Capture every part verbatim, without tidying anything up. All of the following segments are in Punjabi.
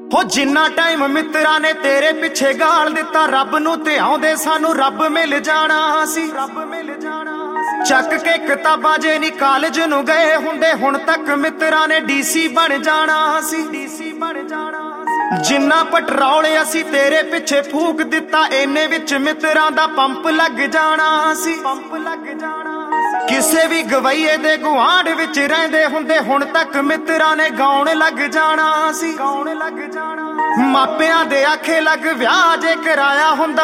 ਹੋ ਜਿੰਨਾ ਟਾਈਮ ਮਿੱਤਰਾਂ ਨੇ ਤੇਰੇ ਪਿੱਛੇ ਗਾਲ ਦਿੱਤਾ, ਰੱਬ ਨੂੰ ਤੇ ਆਉਂਦੇ ਸਾਨੂੰ ਰੱਬ ਮਿਲ ਜਾਣਾ ਸੀ। ਰੱਬ ਮਿਲ ਜਾਣਾ ਸੀ। ਚੱਕ ਕੇ ਕਿਤਾਬਾਂ ਜੇ ਨੀ ਕਾਲਜ ਨੂੰ ਗਏ ਹੁੰਦੇ, ਹੁਣ ਤੱਕ ਮਿੱਤਰਾਂ ਨੇ ਡੀਸੀ ਬਣ ਜਾਣਾ ਸੀ। ਡੀਸੀ ਬਣ ਜਾਣਾ ਸੀ। ਜਿੰਨਾ ਪੈਟਰੋਲ ਅਸੀਂ ਤੇਰੇ ਪਿੱਛੇ ਫੂਕ ਦਿੱਤਾ, ਇਹਨੇ ਵਿੱਚ ਮਿੱਤਰਾਂ ਦਾ ਪੰਪ ਲੱਗ ਜਾਣਾ ਸੀ। ਪੰਪ ਲੱਗ ਜਾਣਾ ਸੀ। ਕਿਸੇ ਵੀ ਗਵਈਏ ਦੇ ਗੁਆਂਢ ਵਿੱਚ ਰਹਿੰਦੇ ਹੁੰਦੇ, ਹੁਣ ਤੱਕ ਮਿੱਤਰਾਂ ਨੇ ਗਾਉਣ ਲੱਗ ਜਾਣਾ ਸੀ। ਗਾਉਣ ਲੱਗ ਜਾਣਾ। ਮਾਪਿਆਂ ਦੇ ਆਖੇ ਲੱਗ ਵਿਆਹ ਜੇ ਕਰਾਇਆ ਹੁੰਦਾ,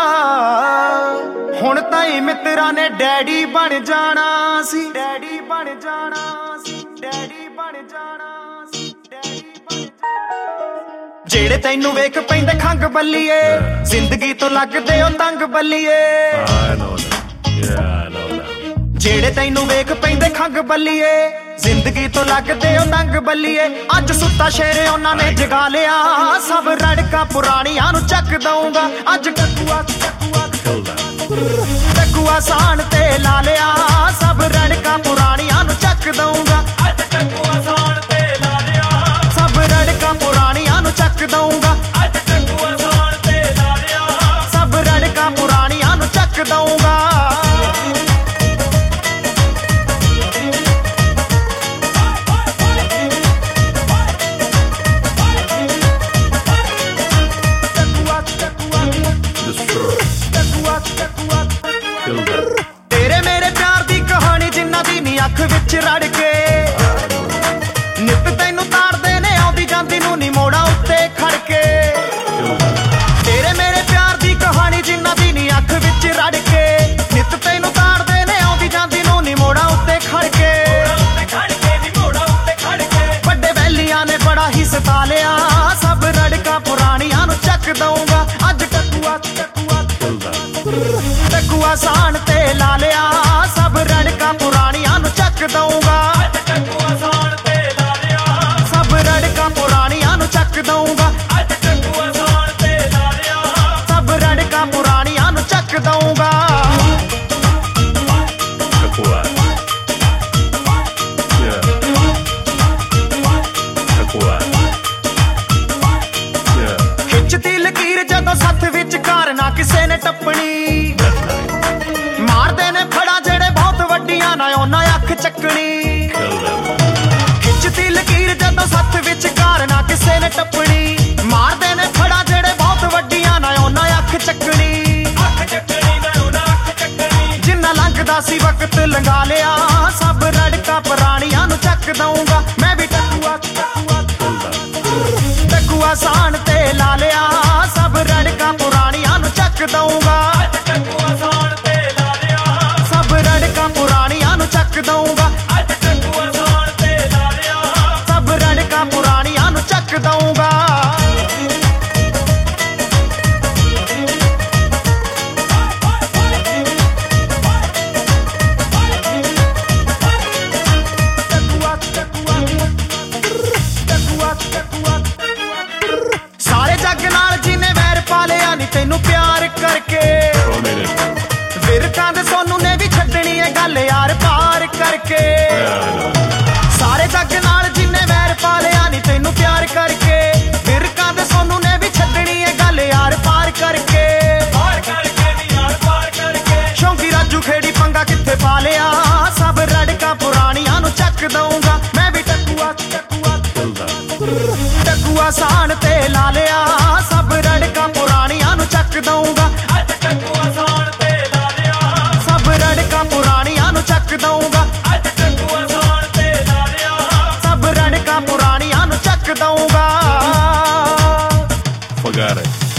ਹੁਣ ਤਾਈਂ ਮਿੱਤਰਾਂ ਨੇ ਡੈਡੀ ਬਣ ਜਾਣਾ ਸੀ। ਡੈਡੀ ਬਣ ਜਾਣਾ ਸੀ। ਡੈਡੀ ਬਣ ਜਾਣਾ ਸੀ। ਡੈਡੀ ਬਣ ਜਾਣਾ। ਜਿਹੜੇ ਤੈਨੂੰ ਵੇਖ ਪੈਂਦੇ ਖੰਗ ਬੱਲੀਏ, ਜ਼ਿੰਦਗੀ ਤੋਂ ਲੱਗਦੇ ਉਹ ਤੰਗ ਬੱਲੀਏ। ਜਿਹੜੇ ਤੈਨੂੰ ਵੇਖ ਪੈਂਦੇ ਖੰਗ ਬੱਲੀਏ, ਜ਼ਿੰਦਗੀ ਤੋਂ ਲੱਗਦੇ ਉਹ ਤੰਗ ਬੱਲੀਏ। ਅੱਜ ਸੁੱਤਾ ਸ਼ੇਰ ਉਹਨਾਂ ਨੇ ਜਗਾ ਲਿਆ, ਸਭ ਰੜਕਾਂ ਪੁਰਾਣੀਆਂ ਨੂੰ ਚੱਕ ਦਊਂਗਾ। ਅੱਜ ਟਕੂਆ ਟਕੂਆ ਟਕੂਆ ਸਾਣ ਤੇ ਲਾ ਲਿਆ, ਸਭ ਰੜਕਾਂ ਪੁਰਾਣੀਆਂ ਨੂੰ ਚੱਕ ਦਊਂਗਾ। ਅੱਜ ਟਕੂਆ ਸਾਣ ਤੇ ਲਾ ਲਿਆ, ਸਭ ਰੜਕਾਂ ਪੁਰਾਣੀਆਂ ਨੂੰ ਚੱਕ ਦਊਂਗਾ। ਅੱਜ ਟਕੂਆ ਸਾਣ ਤੇ ਲਾ ਲਿਆ, ਸਭ ਰੜਕਾਂ ਪੁਰਾਣੀਆਂ ਨੂੰ ਚੱਕ ਦਊਂਗਾ। ਤੇਰੇ ਮੇਰੇ ਪਿਆਰ ਦੀ ਕਹਾਣੀ ਜਿੰਨਾਂ ਦੀ ਨੀ ਅੱਖ ਵਿੱਚ ਰੜ ਕੇ, ਨਿੱਤ ਤੈਨੂੰ ਤਾੜਦੇ ਨੇ ਆਉਂਦੀ ਜਾਂਦੀ ਨੂੰ ਨੀ ਮੋੜਾ ਉੱਤੇ ਖੜ ਕੇ। ਤੇਰੇ ਮੇਰੇ ਪਿਆਰ ਦੀ ਕਹਾਣੀ ਜਿੰਨਾਂ ਦੀ ਨੀ ਅੱਖ ਵਿੱਚ ਰੜ ਕੇ, ਨਿੱਤ ਤੈਨੂੰ ਤਾੜਦੇ ਨੇ ਆਉਂਦੀ ਜਾਂਦੀ ਨੂੰ ਨੀ ਮੋੜਾ ਉੱਤੇ ਖੜ ਕੇ। ਵੱਡੇ ਵੈਲੀਆਂ ਨੇ ਬੜਾ ਹੀ ਸਤਾ ਲਿਆ, ਸਭ ਰੜਕਾਂ ਪੁਰਾਣੀਆਂ ਨੂੰ ਚੱਕ ਦਊਂਗਾ। ਅੱਜ ਟਕੂਆ ਟਕੂਆ ਟਕੂਆ ਸਾਣ ਤੇ ਲਾ ਲਿਆ, ਸਭ ਰੜਕਾਂ ਪੁਰਾਣੀਆਂ ਨੂੰ ਚੱਕ ਦਊਂਗਾ। ਅੱਜ ਟਕੂਆ ਸਾਣ ਤੇ ਲਾ ਲਿਆ, ਸਭ ਰੜਕਾਂ ਪੁਰਾਣੀਆਂ ਨੂੰ ਚੱਕ ਦਊਂਗਾ। ਅੱਜ ਟਕੂਆ ਸਾਣ ਤੇ ਲਾ ਲਿਆ, ਸਭ ਰੜਕਾਂ ਪੁਰਾਣੀਆਂ ਨੂੰ ਚੱਕ ਦਊਂਗਾ। ਖਿੱਚਦੀ ਲਕੀਰ ਜਦੋਂ ਸੱਥ ਵਿੱਚ ਘਰ ਨਾ ਕਿਸੇ ਨੇ ਟੱਪਣੀ, ਮਾਰਦੇ ਨੇ ਫੜਾ ਜਿਹੜੇ ਬਹੁਤ ਵੱਡੀਆਂ ਨਾ ਉਹਨਾਂ ਅੱਖ ਚੱਕਣੀ। ਖਿੱਚਦੀ ਲਕੀਰ ਜਦੋਂ ਸੱਥ ਵਿੱਚ ਘਰ ਨਾ ਕਿਸੇ ਨੇ ਟੱਪਣੀ, ਮਾਰਦੇ ਨੇ ਫੜਾ ਜਿਹੜੇ ਬਹੁਤ ਵੱਡੀਆਂ ਨਾ ਉਹਨਾਂ ਅੱਖ ਚੱਕਣੀ। ਅੱਖ ਚੱਕਣੀ ਨਾ ਉਹਨਾਂ ਅੱਖ ਚੱਕਣੀ। ਜਿੰਨਾ ਲੰਘਦਾ ਸੀ ਵਕਤ ਲੰਘਾ ਲਿਆ, ਸਭ ਰੜਕਾਂ ਪੁਰਾਣੀਆਂ ਨੂੰ ਚੱਕ ਦਊਂਗਾ। ਮੈਂ ਵੀ ਟਕੂਆ ਟਕੂਆ ਟਕੂਆ ਸਾਣ ਤੇ ਲਾ ਲਿਆ, ਸਭ ਰੜਕਾਂ ਪੁਰਾਣੀਆਂ ਨੂੰ ਚੱਕ ਦਊਂਗਾ। ਅੱਜ ਟਕੂਆ ਸਾਣ ਤੇ ਲਾ ਲਿਆ, ਸਭ ਰੜਕਾਂ ਪੁਰਾਣੀਆਂ ਨੂੰ ਚੱਕ ਦਊਂਗਾ। ਅੱਜ ਟਕੂਆ ਸਾਣ ਤੇ ਲਾ ਲਿਆ, ਸਭ ਰੜਕਾਂ ਪੁਰਾਣੀਆਂ ਨੂੰ ਚੱਕ ਦਊਂਗਾ। ਸਾਰੇ ਜੱਗ ਨਾਲ ਜਿਹਨੇ ਵੈਰ ਪਾ ਲਿਆ ਨੀ ਤੈਨੂੰ ਪਿਆਰ ਕਰਕੇ, ਵਿਰਕਾਂ ਦੇ ਸੋਨੂੰ ਨੇ ਵੀ ਛੱਡਣੀ ਏ ਗੱਲ ਯਾਰ ਪਾਰ ਕਰਕੇ। ਸਾਰੇ ਜੱਗ ਨਾਲ ਜਿਹਨੇ ਵੈਰ ਪਾ ਲਿਆ ਨੀ ਤੈਨੂੰ ਪਿਆਰ ਕਰਕੇ, ਵਿਰਕਾਂ ਦੇ ਸੋਨੂੰ ਨੇ ਵੀ ਛੱਡਣੀ ਏ ਗੱਲ ਯਾਰ ਪਾਰ ਕਰਕੇ। ਪਾਰ ਕਰਕੇ ਨੀ ਯਾਰ ਪਾਰ ਕਰਕੇ। ਸ਼ੌਂਕੀ ਰਾਜੂ ਖੇੜੀ ਪੰਗਾ ਕਿੱਥੇ ਪਾ ਲਿਆ, ਸਭ ਰੜਕਾਂ ਪੁਰਾਣੀਆਂ ਨੂੰ ਚੱਕ ਦਊਂਗਾ। ਮੈਂ ਵੀ ਟਕੂਆ ਟਕੂਆ ਟਕੂਆ ਸਾਣ ਤੇ ਲਾ ਲਿਆ, ਸਭ ਰੜਕਾਂ ਪੁਰਾਣੀਆਂ ਨੂੰ ਚੱਕ ਦਊਂਗਾ। ਅੱਜ ਟਕੂਆ ਸਾਣ ਤੇ ਲਾ ਲਿਆ, ਸਭ ਰੜਕਾਂ ਪੁਰਾਣੀਆਂ ਨੂੰ ਚੱਕ ਦਊਂਗਾ। ਅੱਜ ਟਕੂਆ ਸਾਣ ਤੇ ਲਾ ਲਿਆ, ਸਭ ਰੜਕਾਂ ਪੁਰਾਣੀਆਂ ਨੂੰ ਚੱਕ ਦਊਂਗਾ। Forgot it.